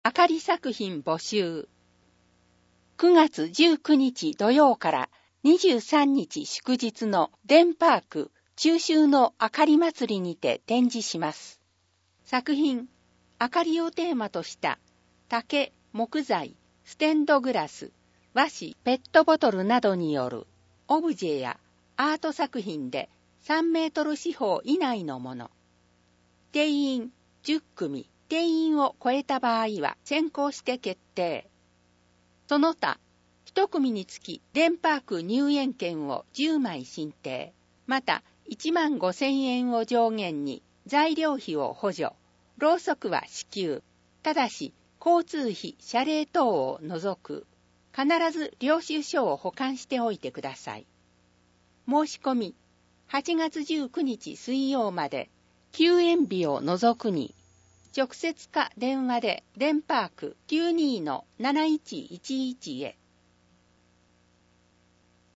あかり作品募集。9月19日土曜から23日祝日のデンパーク中秋のあかり祭りにて展示します。作品、あかりをテーマとした竹、木材、ステンドグラス、和紙、ペットボトルなどによるオブジェやアート作品で3メートル四方以内のもの。定員10組。定員を超えた場合は先行して決定。その他、1組につきデンパーク入園券を10枚申請。また、15,000円を上限に材料費を補助。ろうそくは支給。ただし、交通費、謝礼等を除く。必ず領収書を保管しておいてください。申し込み、8月19日水曜まで、休園日を除くに、直接か電話でデンパーク 92-7111 へ。